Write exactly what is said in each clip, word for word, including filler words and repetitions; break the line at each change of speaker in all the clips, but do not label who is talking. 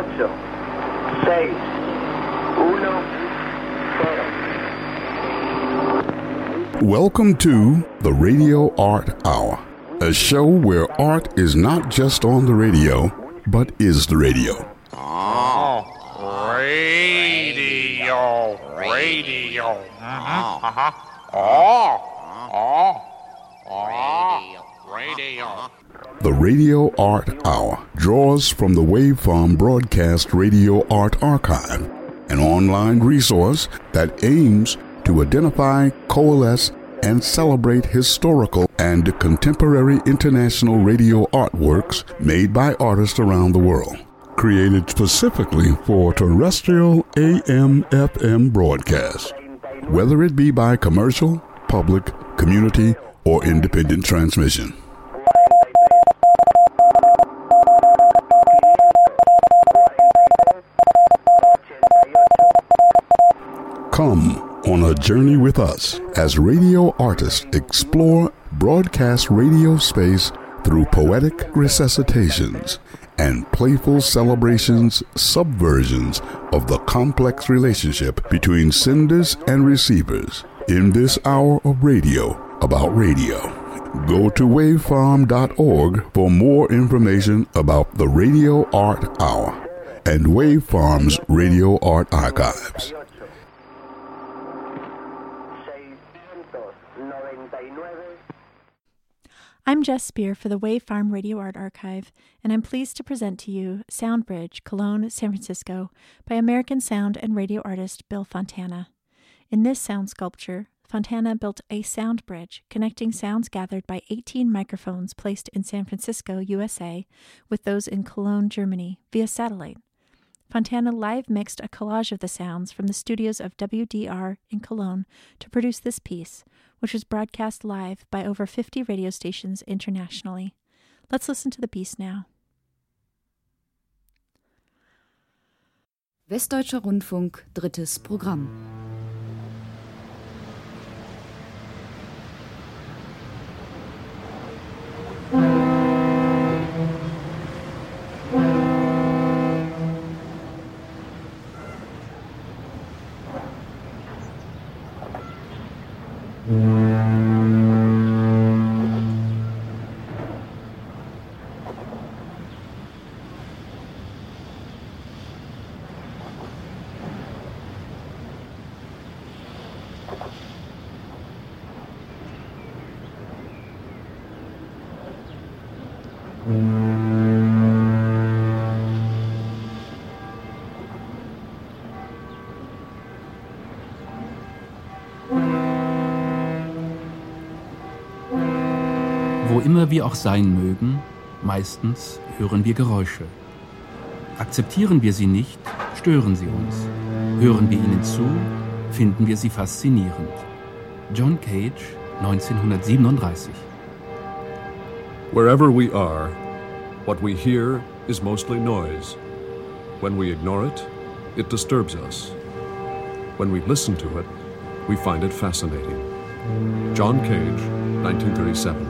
ocho, seis, uno, cero.
Welcome to the Radio Art Hour, a show where art is not just on the radio, but is the radio.
Oh, radio, radio. Uh-huh, uh-huh. Oh, oh, oh, radio.
The Radio Art Hour draws from the Waveform Broadcast Radio Art Archive, an online resource that aims to identify, coalesce, and celebrate historical and contemporary international radio artworks made by artists around the world. Created specifically for terrestrial A M F M broadcast, whether it be by commercial, public, community, or independent transmission. Come on a journey with us as radio artists explore broadcast radio space through poetic resuscitations and playful celebrations, subversions of the complex relationship between senders and receivers in this hour of radio about radio. Go to waveform dot org for more information about the Radio Art Hour and Waveform's Radio Art Archives.
I'm Jess Spear for the Waveform Radio Art Archive, and I'm pleased to present to you Soundbridge, Cologne, San Francisco, by American sound and radio artist Bill Fontana. In this sound sculpture, Fontana built a sound bridge connecting sounds gathered by eighteen microphones placed in San Francisco, U S A, with those in Cologne, Germany, via satellite. Fontana live mixed a collage of the sounds from the studios of W D R in Cologne to produce this piece, which was broadcast live by over fifty radio stations internationally. Let's listen to the piece now.
Westdeutscher Rundfunk, drittes Programm.
Wo immer wir auch sein mögen, meistens hören wir Geräusche. Akzeptieren wir sie nicht, stören sie uns. Hören wir ihnen zu, finden wir sie faszinierend. John Cage, neunzehnhundertsiebenunddreißig.
Wherever we are, what we hear is mostly noise. When we ignore it, it disturbs us. When we listen to it, we find it fascinating. John Cage, nineteen thirty-seven.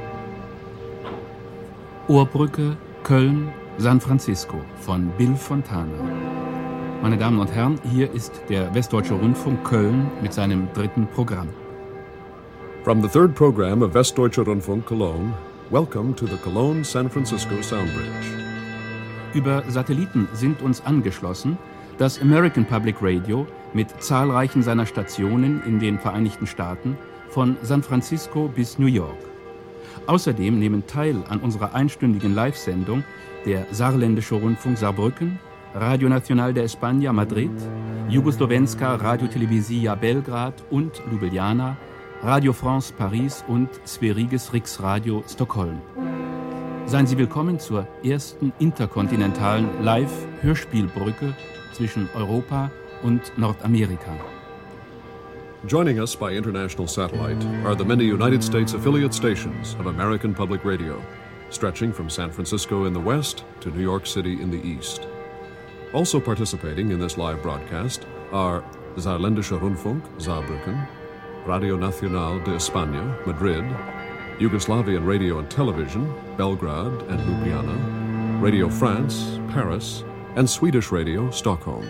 Ohrbrücke, Köln, San Francisco von Bill Fontana. Meine Damen und Herren, hier ist der Westdeutsche Rundfunk Köln mit seinem dritten Programm.
From the third program of Westdeutscher Rundfunk Cologne, welcome to the Cologne-San Francisco Sound Bridge.
Über Satelliten sind uns angeschlossen das American Public Radio mit zahlreichen seiner Stationen in den Vereinigten Staaten von San Francisco bis New York. Außerdem nehmen teil an unserer einstündigen Live-Sendung der Saarländische Rundfunk Saarbrücken, Radio Nacional de España Madrid, Jugoslowenska Radio Televizija Belgrad und Ljubljana, Radio France Paris und Sveriges Riksradio Stockholm. Seien Sie willkommen zur ersten interkontinentalen Live-Hörspielbrücke zwischen Europa und Nordamerika.
Joining us by international satellite are the many United States affiliate stations of American Public Radio, stretching from San Francisco in the west to New York City in the east. Also participating in this live broadcast are Saarländischer Rundfunk, Saarbrücken, Radio Nacional de España, Madrid, Yugoslavian Radio and Television, Belgrade and Ljubljana, Radio France, Paris, and Swedish Radio, Stockholm.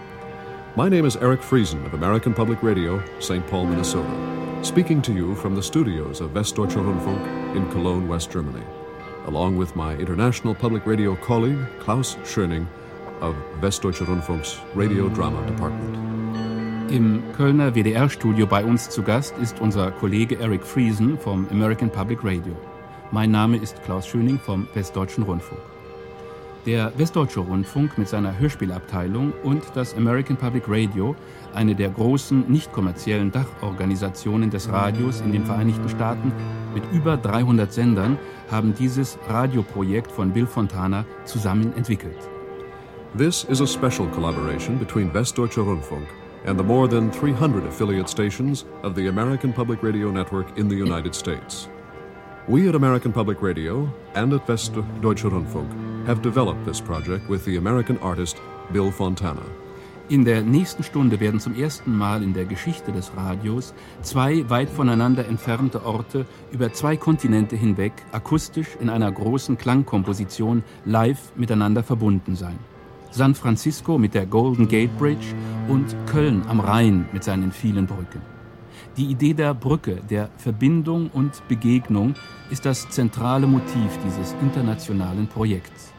My name is Eric Friesen of American Public Radio, Saint Paul, Minnesota, speaking to you from the studios of Westdeutscher Rundfunk in Cologne, West Germany, along with my international public radio colleague, Klaus Schöning of Westdeutscher Rundfunk's Radio Drama Department.
Im Kölner W D R-Studio bei uns zu Gast ist unser Kollege Eric Friesen vom American Public Radio. Mein Name ist Klaus Schöning vom Westdeutschen Rundfunk. Der Westdeutsche Rundfunk mit seiner Hörspielabteilung und das American Public Radio, eine der großen nicht-kommerziellen Dachorganisationen des Radios in den Vereinigten Staaten mit über dreihundert Sendern, haben dieses Radioprojekt von Bill Fontana zusammen entwickelt.
This is a special collaboration between Westdeutscher Rundfunk and the more than three hundred affiliate stations of the American Public Radio Network in the United States. We at American Public Radio and at Westdeutscher Rundfunk have developed this project with the American artist Bill Fontana.
In der nächsten Stunde werden zum ersten Mal in der Geschichte des Radios zwei weit voneinander entfernte Orte über zwei Kontinente hinweg akustisch in einer großen Klangkomposition live miteinander verbunden sein. San Francisco mit der Golden Gate Bridge und Köln am Rhein mit seinen vielen Brücken. Die Idee der Brücke, der Verbindung und Begegnung ist das zentrale Motiv dieses internationalen Projekts.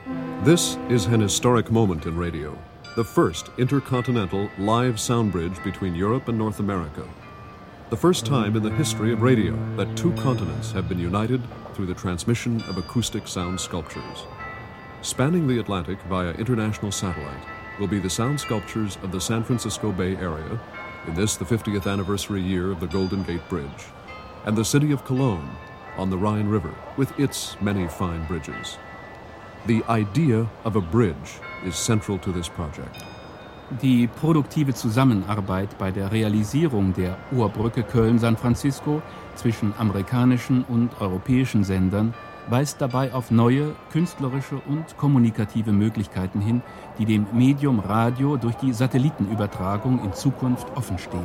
This is an historic moment in radio, the first intercontinental live sound bridge between Europe and North America. The first time in the history of radio that two continents have been united through the transmission of acoustic sound sculptures. Spanning the Atlantic via international satellite will be the sound sculptures of the San Francisco Bay Area, in this the fiftieth anniversary year of the Golden Gate Bridge, and the city of Cologne on the Rhine River with its many fine bridges. The idea of a bridge is central to this project.
Die produktive Zusammenarbeit bei der Realisierung der Ohrbrücke Köln-San Francisco zwischen amerikanischen und europäischen Sendern weist dabei auf neue künstlerische und kommunikative Möglichkeiten hin, die dem Medium Radio durch die Satellitenübertragung in Zukunft offenstehen.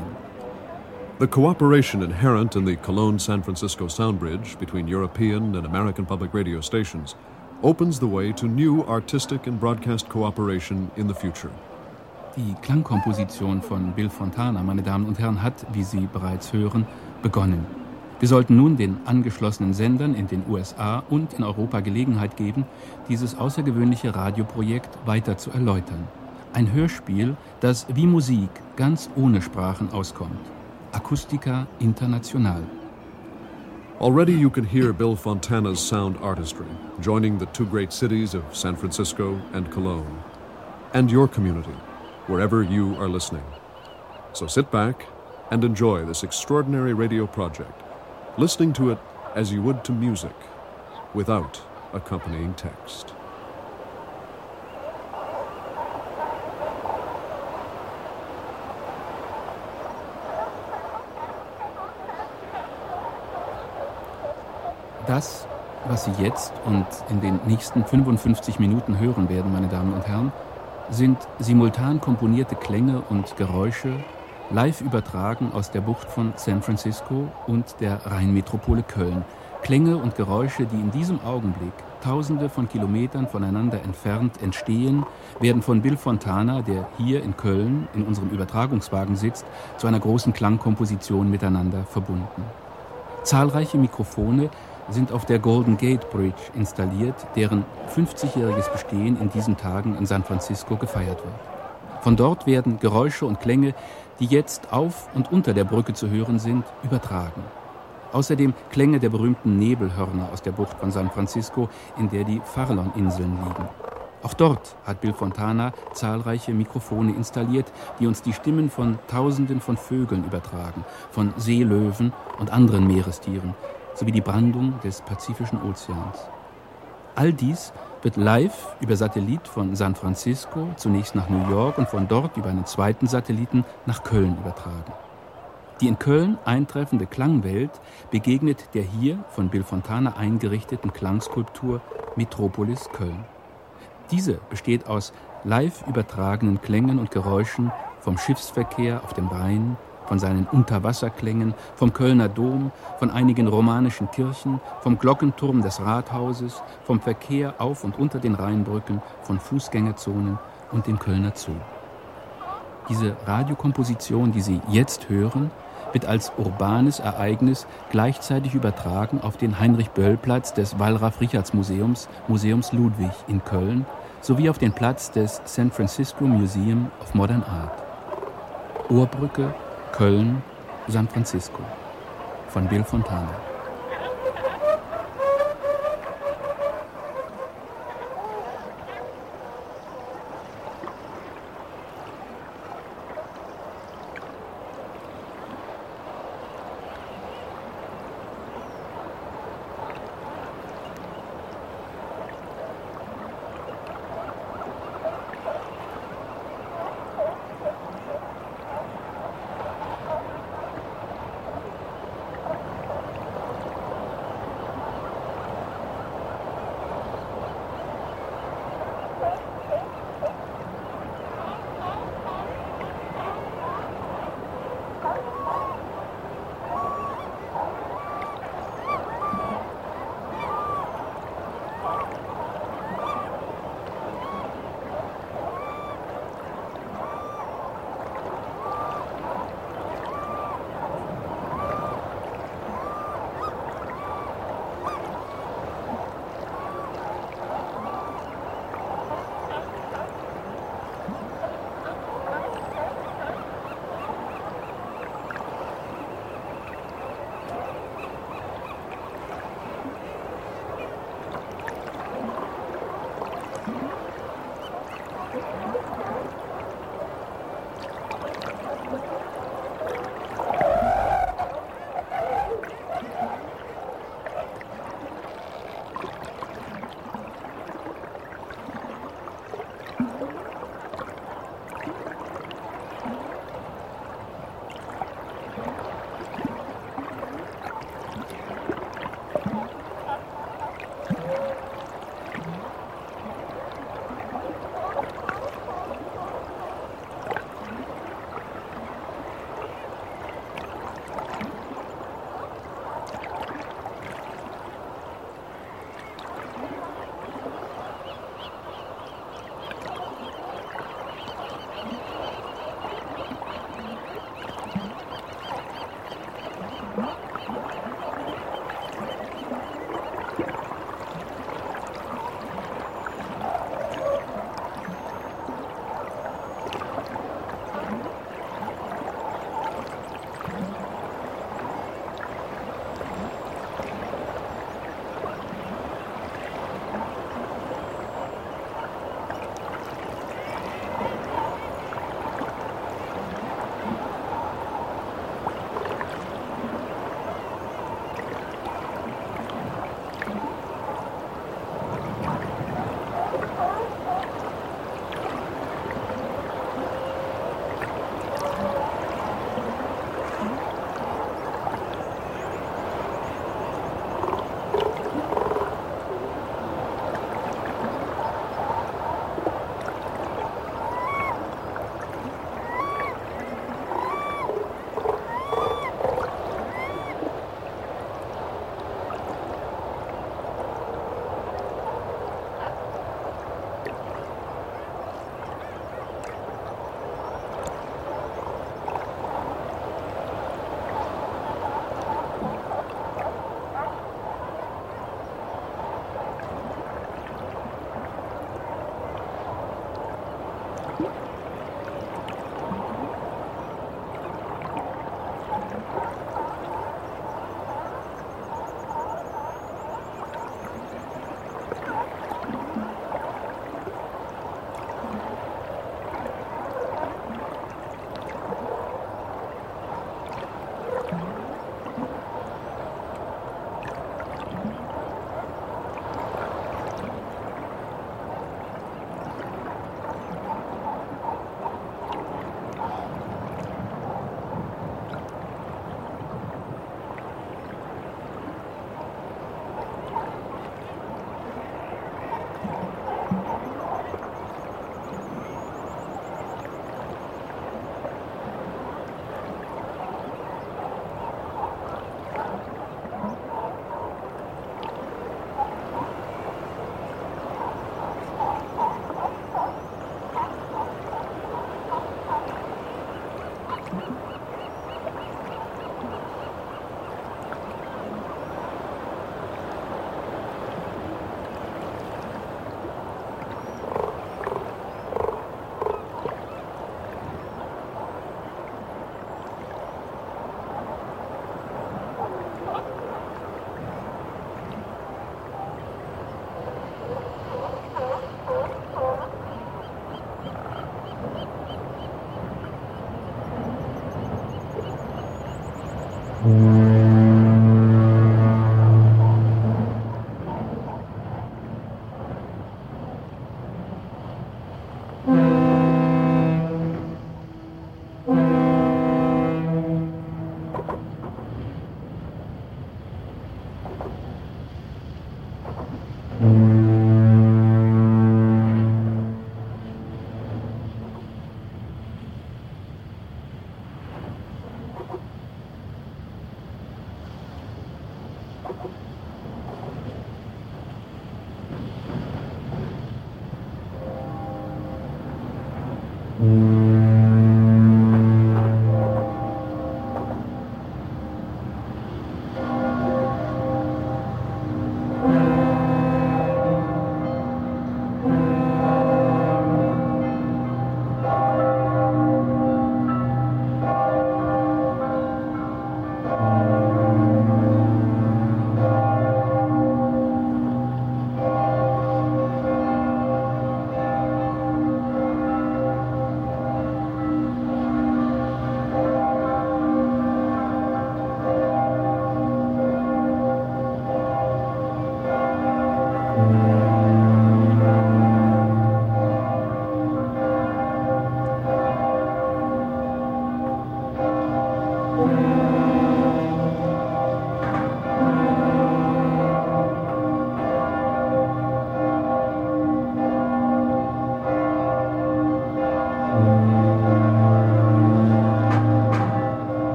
The cooperation inherent in the Cologne-San Francisco sound bridge between European and American public radio stations opens the way to new artistic and broadcast cooperation in the future.
Die Klangkomposition von Bill Fontana, meine Damen und Herren, hat, wie Sie bereits hören, begonnen. Wir sollten nun den angeschlossenen Sendern in den U S A und in Europa Gelegenheit geben, dieses außergewöhnliche Radioprojekt weiter zu erläutern. Ein Hörspiel, das wie Musik ganz ohne Sprachen auskommt. Acoustica International.
Already you can hear Bill Fontana's sound artistry, joining the two great cities of San Francisco and Cologne, and your community, wherever you are listening. So sit back and enjoy this extraordinary radio project, listening to it as you would to music, without accompanying text.
Das, was Sie jetzt und in den nächsten fünfundfünfzig Minuten hören werden, meine Damen und Herren, sind simultan komponierte Klänge und Geräusche, live übertragen aus der Bucht von San Francisco und der Rheinmetropole Köln. Klänge und Geräusche, die in diesem Augenblick tausende von Kilometern voneinander entfernt entstehen, werden von Bill Fontana, der hier in Köln in unserem Übertragungswagen sitzt, zu einer großen Klangkomposition miteinander verbunden. Zahlreiche Mikrofone sind auf der Golden Gate Bridge installiert, deren fünfzigjähriges Bestehen in diesen Tagen in San Francisco gefeiert wird. Von dort werden Geräusche und Klänge, die jetzt auf und unter der Brücke zu hören sind, übertragen. Außerdem Klänge der berühmten Nebelhörner aus der Bucht von San Francisco, in der die Farallon-Inseln liegen. Auch dort hat Bill Fontana zahlreiche Mikrofone installiert, die uns die Stimmen von Tausenden von Vögeln übertragen, von Seelöwen und anderen Meerestieren, sowie die Brandung des Pazifischen Ozeans. All dies wird live über Satellit von San Francisco zunächst nach New York und von dort über einen zweiten Satelliten nach Köln übertragen. Die in Köln eintreffende Klangwelt begegnet der hier von Bill Fontana eingerichteten Klangskulptur Metropolis Köln. Diese besteht aus live übertragenen Klängen und Geräuschen vom Schiffsverkehr auf dem Rhein, von seinen Unterwasserklängen, vom Kölner Dom, von einigen romanischen Kirchen, vom Glockenturm des Rathauses, vom Verkehr auf und unter den Rheinbrücken, von Fußgängerzonen und dem Kölner Zoo. Diese Radiokomposition, die Sie jetzt hören, wird als urbanes Ereignis gleichzeitig übertragen auf den Heinrich-Böll-Platz des Wallraf-Richarts-Museums, Museums Ludwig in Köln, sowie auf den Platz des San Francisco Museum of Modern Art. Ohrbrücke, Köln, San Francisco von Bill Fontana.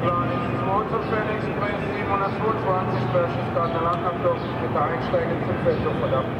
zweihundertzufällig, Spring siebenhundertzweiundzwanzig, Berchtesgaden, Alarmkampf, bitte einsteigen zum Feldhof, verdammt.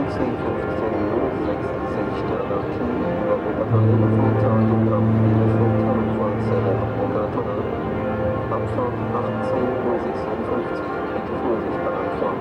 neunzehn fünfzehn null sechs sechs über Oberteil von Tagegramm Bielefeld von Zeller Obertunnel. Abfahrt achtzehn Uhr sechsundfünfzig. Bitte Vorsicht bei Anfahrt.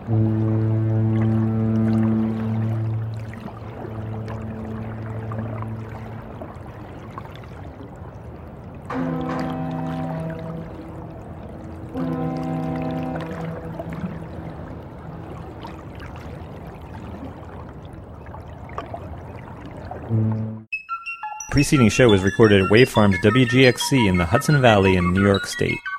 The preceding show was recorded at Wavefarm's W G X C in the Hudson Valley in New York State.